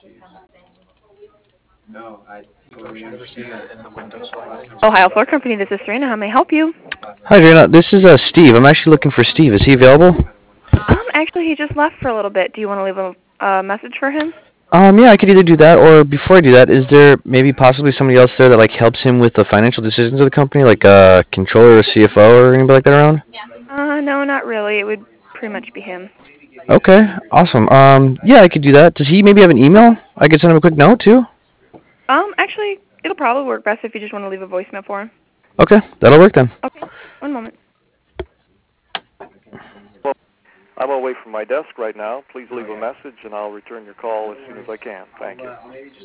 Ohio Floor Company, this is Serena. How may I help you? Hi, Adriana. This is Steve. I'm actually looking for Steve. Is he available? Actually, he just left for a little bit. Do you want to leave a message for him? Yeah, I could either do that, or before I do that, is there maybe possibly somebody else there that like helps him with the financial decisions of the company, like a controller or CFO or anybody like that around? No, not really. It would pretty much be him. Okay, awesome. Yeah, I could do that. Does he maybe have an email? I could send him a quick note too. Actually, it'll probably work best if you just want to leave a voicemail for him. Okay, that'll work then. Okay, one moment. I'm away from my desk right now. Please leave a message, and I'll return your call as soon as I can. Thank you.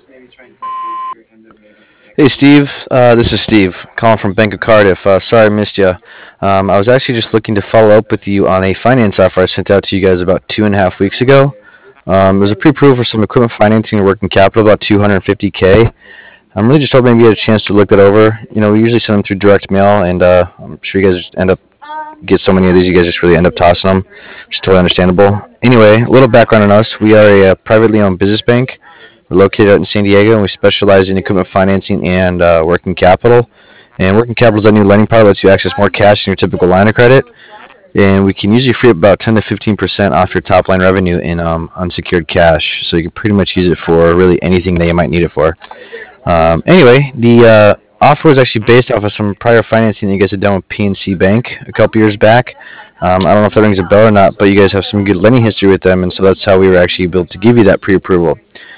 Hey, Steve. This is Steve, calling from Bank of Cardiff. Sorry I missed you. I was actually just looking to follow up with you on a finance offer I sent out to you guys about 2.5 weeks ago. It was a pre-approval for some equipment financing and working capital, about 250K. I'm really just hoping you get a chance to look that over. We usually send them through direct mail, and I'm sure you guys just get so many of these, you guys just really end up tossing them, which is totally understandable. Anyway, a little background on us. We are a privately owned business bank. We're located out in San Diego, and we specialize in equipment financing and working capital. And working capital is a new lending product that lets you access more cash than your typical line of credit. And we can usually free up about 10 to 15% off your top line revenue in unsecured cash. So you can pretty much use it for really anything that you might need it for. Anyway, the offer was actually based off of some prior financing that you guys had done with PNC Bank a couple years back. I don't know if that rings a bell or not, but you guys have some good lending history with them, and so that's how we were actually able to give you that pre-approval.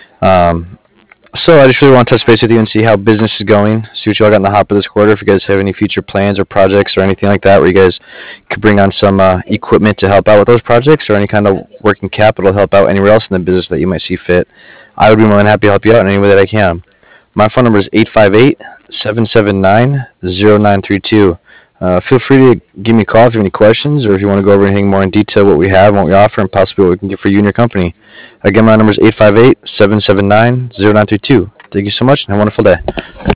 So I just really want to touch base with you and see how business is going, see what you all got in the hopper this quarter, if you guys have any future plans or projects or anything like that where you guys could bring on some equipment to help out with those projects or any kind of working capital to help out anywhere else in the business that you might see fit. I would be more than happy to help you out in any way that I can. My phone number is 858-779-0932. Feel free to give me a call if you have any questions or if you want to go over anything more in detail, what we have, what we offer, and possibly what we can do for you and your company. Again, my number is 858-779-0932. Thank you so much and have a wonderful day.